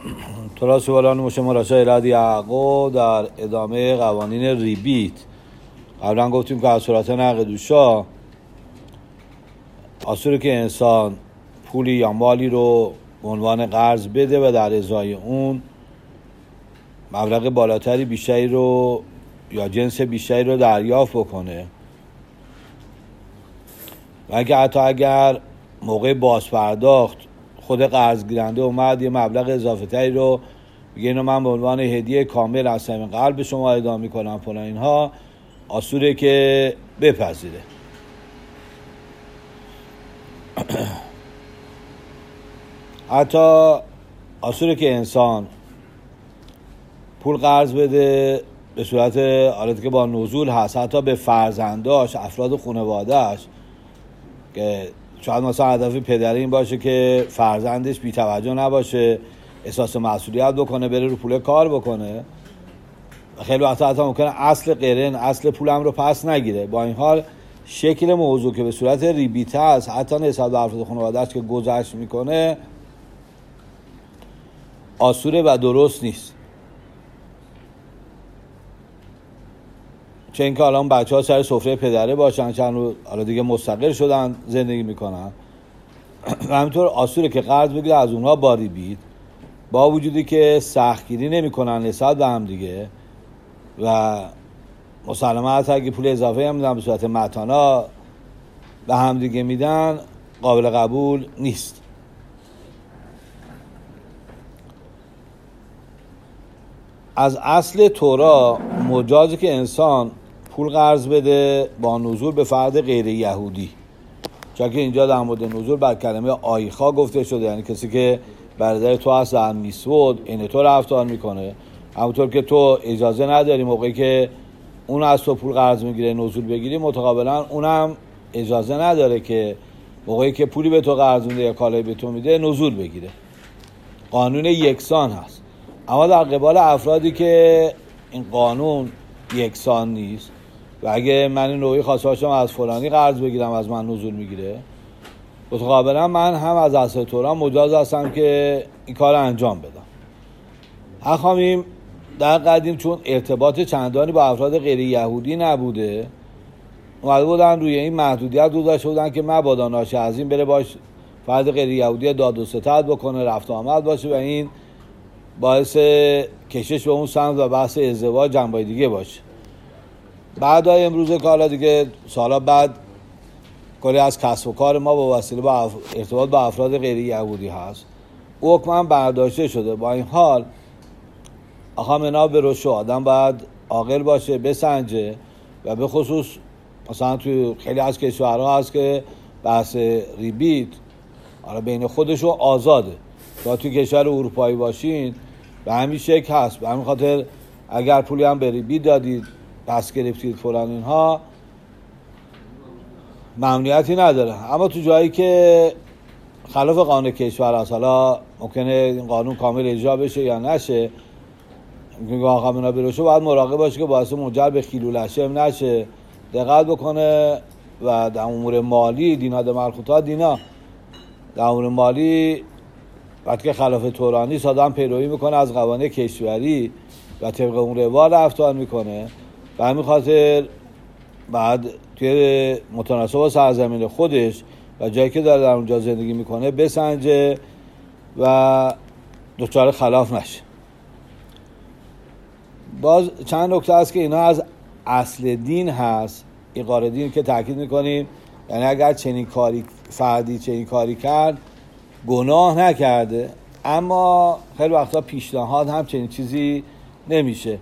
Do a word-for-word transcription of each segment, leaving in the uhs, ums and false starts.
تورا سوالان مشه مراشا ایراد یعقوب در ادامه قوانین ریبیت. قبلا گفتیم که از صورت نقد دوشا آسوره که انسان پولی یا مالی رو به عنوان قرض بده و در ازای اون مبلغ بالاتری بیشتری رو یا جنس بیشتری رو دریافت بکنه و اگه حتی اگر موقع باز پرداخت خود قرض گیرنده اومد یه مبلغ اضافه تری رو بگه اینو من به عنوان هدیه کامل از صمیم قلب به شما اهدا میکنم فلان اینها، آسوره که بپذیره. حتی آسوره که انسان پول قرض بده به صورت حالتی که با نزول هست، حتی به فرزنداش، افراد خانواده‌اش، که شاید مثلا هدف پدر این باشه که فرزندش بی توجه نباشه، احساس مسئولیت بکنه، بره رو پول کار بکنه. خیلی وقتا حتی ممکنه اصل قرن، اصل پولم رو پس نگیره. با این حال شکل موضوع که به صورت ریبیت هست، حتی نسبت به افراد خانواده‌اش که گذشت میکنه، آسوره و درست نیست. چه اینکه الان بچه ها سر سفره پدره باشن، چند روز حالا دیگه مستقل شدن زندگی میکنن و همینطور آسوره که قرض بگیره از اونها با ریبیت، با وجودی که سختگیری نمی کنن نسبت به هم دیگه و مسلماً حتی اگه پول اضافه هم میدن به صورت متانا به هم دیگه میدن، قابل قبول نیست. از اصل تورا مجازه که انسان پول قرض بده با نزول به فرد غیر یهودی، چون که اینجا در مورد نزول بر کلمه آیخا گفته شده، یعنی کسی که برادر تو هست در میسود این تو رفتار میکنه، همونطور که تو اجازه نداری موقعی که اون از تو پول قرض میگیره نزول بگیری، متقابلا اونم اجازه نداره که موقعی که پولی به تو قرض میده یا کالایی به تو میده نزول بگیره. قانون یکسان هست. اما در قبال افرادی که این قانون یکسان نیست و اگه من این نوعی خواسته باشم از فلانی قرض بگیرم از من نزول میگیره، متقابلا من هم از اصل تورا مجاز هستم که این کار انجام بدم. اخوامیم در قدیم چون ارتباط چندانی با افراد غیر یهودی نبوده، اومده بودن روی این محدودیت گذاشته بودن که مبادا ناشی از این بره باش فرد غیر یهودی داد و ستد بکنه، رفت و آمد باشه و این باعث کشش به اون سمت و بحث ازدواج جنبای دیگه باشه. بعد های امروز که حالا دیگه سالا بعد کلی از کسب و کار ما با وسیله با ارتباط با افراد غیر یهودی هست، او حکم برداشته شده. با این حال آخه منا به روش آدم باید عاقل باشه، بسنجه و به خصوص مثلا توی خیلی از کشورها هست که بحث ریبیت حالا بین خودشو آزاده. تا توی کشور اروپایی باشین به همین شکل هست. به همین خاطر اگر پولی هم به ریبیت دادید پس گرفتید فلان اینها ممنوعیتی نداره. اما تو جایی که خلاف قانون کشور هست، حالا ممکنه این قانون کامل اجرا بشه یا نشه، میگه آقا منا بروشه باید مراقب باشه که باعث منجر به خیلولشم نشه، دقت بکنه و در امور مالی دینا د ملخوتا دینا در امور مالی وقتی که خلاف تورانی آدم پیروی میکنه از قوانین کشوری و طبق اون روال رفتار میکنه، به همین خاطر بعد توی متناسب با سرزمین خودش و جایی که داره در اونجا زندگی میکنه بسنجه و دچار خلاف نشه. باز چند نکته هست که اینا از اصل دین هست، ایقار دین که تاکید میکنیم، یعنی اگر چنین کاری فردی چنین کاری کرد گناه نکرده، اما خیلی وقتا پیشنهاد هم چنین چیزی نمیشه.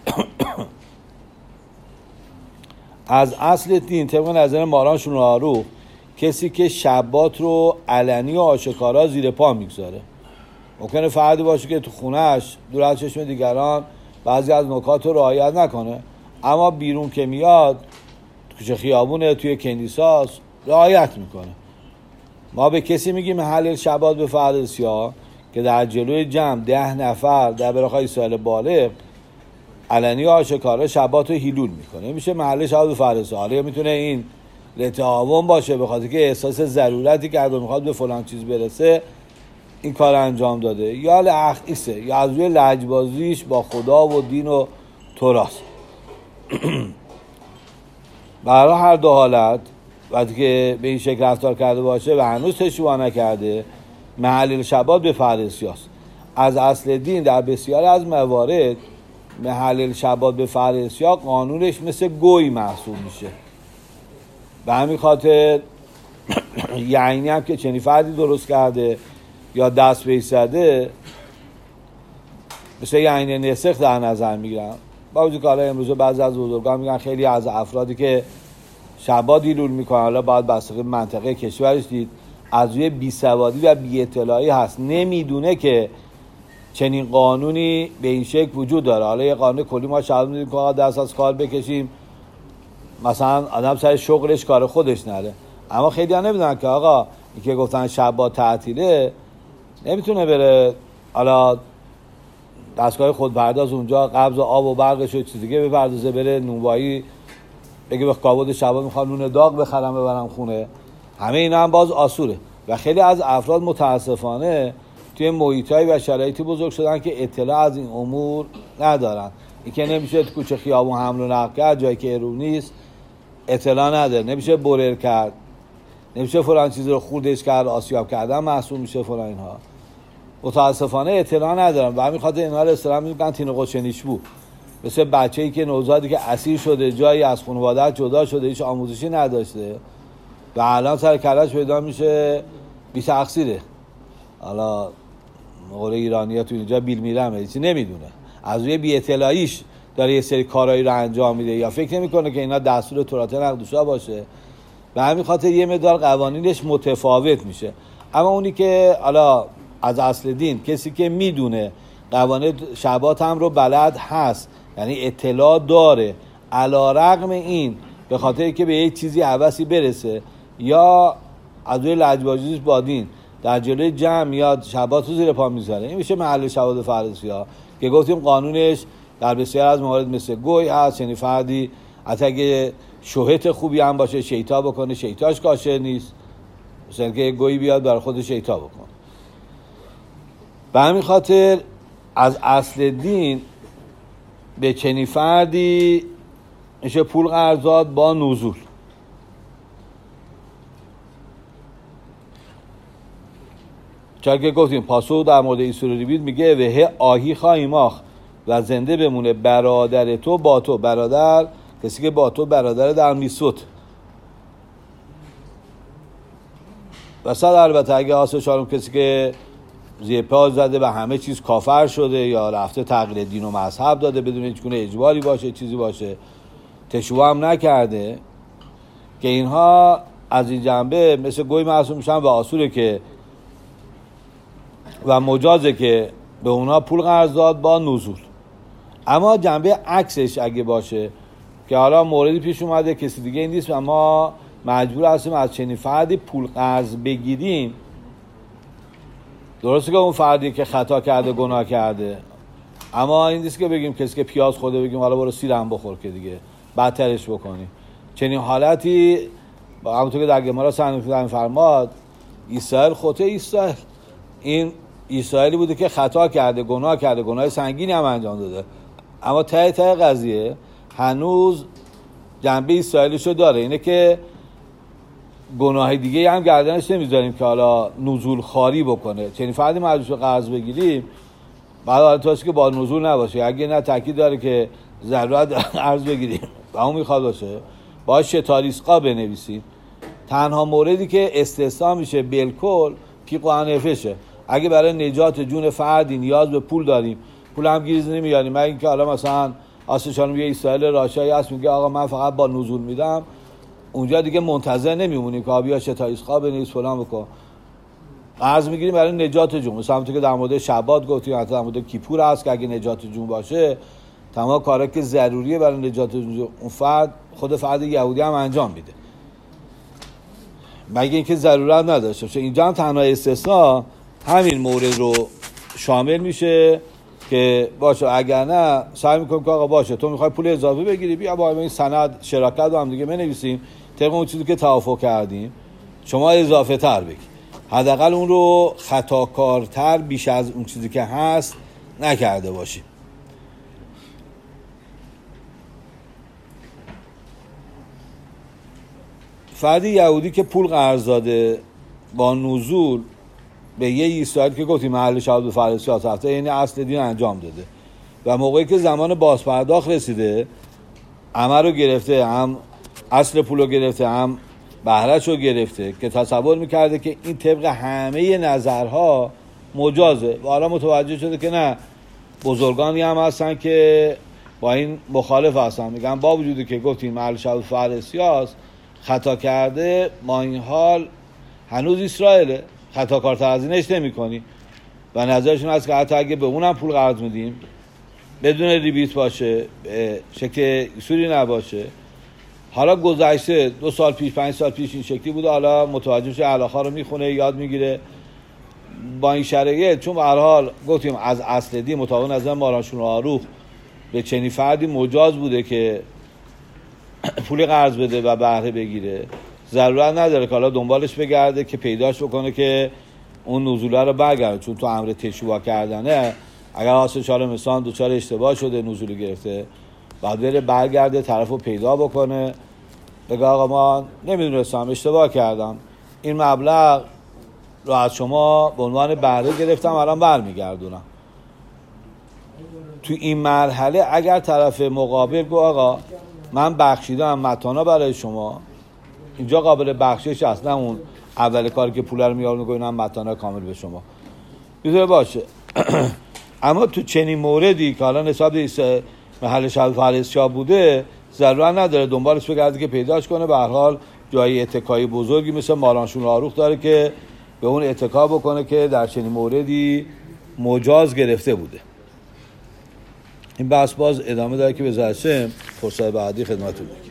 از اصل دین طبق نظر ماران شنوارو کسی که شبات رو علنی و آشکارا زیر پا میگذاره، ممکنه فردی باشه که تو خونهش دور از چشم دیگران بعضی از نکات رو رعایت نکنه، اما بیرون که میاد توی خیابونه توی کنیساس رعایت میکنه. ما به کسی میگیم حلال شبات به فرد سیاه که در جلوی جمع ده نفر در براخای سال بالغ علنی آشکارا شبات رو هیلول میکنه، میشه محل شبات به فرد سیاه. یا میتونه این لتعاون باشه به خاطر که احساس ضرورتی کرده میخواد به فلان چیز برسه این کار انجام داده یا لحقیسه یا از روی لجبازیش با خدا و دین و توراست. برای هر دو حالت وقتی که به این شکل رفتار کرده باشه و هنوز تشریع نکرده، محل شبات به فردسیاست. از اصل دین در بسیاری از موارد محل شبات به فردسیا قانونش مثل گوی محسوب میشه. به همین خاطر یعنی هم که چنین فردی درست کرده یا دست بهش زده مثل یعنی نسخ در نظر میگیرن. با وجود که حالا امروز بعضی از بزرگان میگن خیلی از افرادی که شبات دیلول میکنن، حالا باید بسته منطقه کشورش دید، از روی بیسوادی و بی اطلاعی هست، نمیدونه که چنین قانونی به این شکل وجود داره. حالا یه قانون کلی ما شاید میدونیم که آقا دست از کار بکشیم، مثلا آدم سر شغلش کار خودش نره، اما خیلی ها نمیدونن که آقا این که گفتن شبات تعطیله نمیتونه بره حالا دستگاه خودپرداز اونجا قبض آب و برقش و چیز دیگه بپردازه، بره نونوایی بگه به کابود شبات میخوام نون داغ بخرم ببرم خونه. همه اینا هم باز آسوره و خیلی از افراد متاسفانه توی محیطایی و شرایطی بزرگ شدن که اطلاع از این امور ندارن. این که نمیشه تو کوچه خیابون حمل و نقل کرد جایی که ارو نیست، اطلاع نداره، نمیشه برر کرد، نمیشه فلان چیز رو خوردش کرد، آسیاب کردن محسوب میشه فلان اینها. متاسفانه اطلاع ندارن و همین خاطر اینها رو اصطلاحاً میگن تین قشنیشبو، مثل بچه‌ای که نوزادی که اسیر شده، جایی از خانواده جدا شده، هیچ آموزشی نداشته و الان سر کله‌اش پیدا میشه بی تقصیره. حالا مقوله ایرانی‌ها تو اینجا بیل میرمه، هیچی نمیدونه، از روی بی اطلاعیش داره یه سری کارهایی رو انجام میده یا فکر نمیکنه که اینا دستور تورات نقدوشا باشه. به همین خاطر یه مقدار قوانینش متفاوت میشه. اما اونی که حالا از اصل دین، کسی که میدونه قوانین شبات هم رو بلد هست، یعنی اطلاع داره، علی رغم این به خاطر که به یک چیزی هوسی برسه یا از روی لجبازیش با دین در جلوی جمع یاد شبات رو زیر پا میذاره، این میشه محل شبات فردسیا که گفتیم قانونش در بسیار از موارد مثل گوی هست. یعنی فردی حتی اگه شهوت خوبی هم باشه شیطا بکنه، شیطاش کاشر نیست، مثلا که گوی بیاد برای خود شیطا بکنه. به همین خاطر از اصل دین به چنین فردی میشه پول قرض داد با نزول. چون که گفتیم پاسخ در مورد این سوره بیت میگه وه آهی خایماخ و زنده بمونه برادر تو با تو. برادر کسی که با تو برادر در میسوت و صد البته اگه آسه شارم کسی که زیر پا زده و همه چیز کافر شده یا رفته تغییر دین و مذهب داده بدون هیچ گونه اجباری باشه چیزی باشه، تشویع هم نکرده، که اینها از این جنبه مثل گوی محسوب میشن و آسوره که و مجازه که به اونا پول قرض داد با نزول. اما جنبه عکسش اگه باشه که حالا موردی پیش اومده کسی دیگه این نیست و ما مجبور هستیم از چنین فردی پول قرض بگیریم، درسته که اون فردی که خطا کرده گناه کرده، اما این نیست که بگیم کسی که پیاز خورده بگیم حالا برو سیرم بخور که دیگه بدترش بکنی. چنین حالتی همونطور که در گمارا سنفیدن فرماد اسرائیل خطه اسرائیل، این اسرائیلی بوده که خطا کرده گناه کرده، گناه سنگینی هم انجام داده، اما ته ته قضیه هنوز جنبه اسرائیلشو داره، اینه که گناه دیگه هم گردنش نمیذاریم که حالا نزول خاری بکنه. چنین فردی مجبور قرض بگیریم بعد حالا تاست که با نزول نباشه، اگه نه تاکید داره که ضرورت قرض بگیریم و اون میخواد باشه باید شتاریسقا بنویسیم. تنها موردی که استثنا میشه بالکل پیق و حنفشه، اگه برای نجات جون فردی نیاز به پول داریم، پول هم گیرز نمیاریم، مگه اینکه حالا مثلا آسشان یه اسرائیل راشایی هست میگه آقا من فقط با نزول میدم، اونجا دیگه منتظر نمیمونیم که آبیا شتاریسقا بنویس فلان بکن، قرض میگیریم برای نجات جون. مثلا همونطور که در مورد شبات گفتیم، حتی در مورد کیپور هست که اگه نجات جون باشه تمام کارا که ضروریه برای نجات جون اون فرد خود فرد یهودی هم انجام میده، مگه اینکه ضرورت نداشته باشه. اینجا هم تنها استثناء همین مورد رو شامل میشه که باشه، اگر نه سعی میکنیم که آقا باشه تو میخوای پول اضافه بگیری بیا با این سند شراکت با هم دیگه بنویسیم طبق اون چیزی که توافق کردیم شما اضافه تر بگی. حداقل اون رو خطاکارتر بیش از اون چیزی که هست نکرده باشیم. فردی یهودی که پول قرض داده با نزول به یه اسرائیل که گفتیم محل شهادت به فرضیات هفته، یعنی اصل دین انجام داده و موقعی که زمان بازپرداخت رسیده عمل رو گرفته، هم اصل پول رو گرفته هم بهره‌اش رو گرفته، که تصور میکرده که این طبق همه نظرها مجازه و حالا متوجه شده که نه، بزرگانی هم هستن که با این مخالف هستن، میگن با وجودی که گفتیم محل شهادت فرضیات خطا کرده، ما این حال هنوز اسرائیله، خطا کارتر از اینش نمی کنی و نظرشون هست که حتی اگه به اونم پول قرض میدیم بدون ریبیت باشه، به شکل اصولی نباشه. حالا گذشته دو سال پیش پنج سال پیش این شکلی بوده، حالا متوجه شه علاقه رو میخونه یاد میگیره با این شرایط، چون به هر حال گفتیم از اصل دین مطابق نظر مارانشون آروخ به چنین فردی مجاز بوده که پول قرض بده و بهره بگیره، ضرورت نداره که حالا دنبالش بگرده که پیداش بکنه که اون نزوله رو برگرده، چون تو امر تشویع کردنه اگر واسه چهار مثلا دوچار اشتباه شده نزول گرفته بعد بره برگرده طرف رو پیدا بکنه، بگه آقا ما نمیدونستم اشتباه کردم، این مبلغ رو از شما به عنوان بهره گرفتم الان برمیگردونم. تو این مرحله اگر طرف مقابل گو آقا من بخشیدم متانا برای شما، اینجا قابل بخشش هست، نه اون اول کاری که پول رو میارن و اینم متانا کامل به شما میتونه باشه. اما تو چنین موردی که حالا نسبت به محل شهادت فرضیات بوده، ضرورت نداره دنبالش بگرده که پیداش کنه. به هر حال جای اتکایی بزرگی مثل مارانشون آروخ داره که به اون اتکا بکنه که در چنین موردی مجاز گرفته بوده. این بحث باز ادامه داره که به زرشم فرصت بعدی خدمتتون میگم.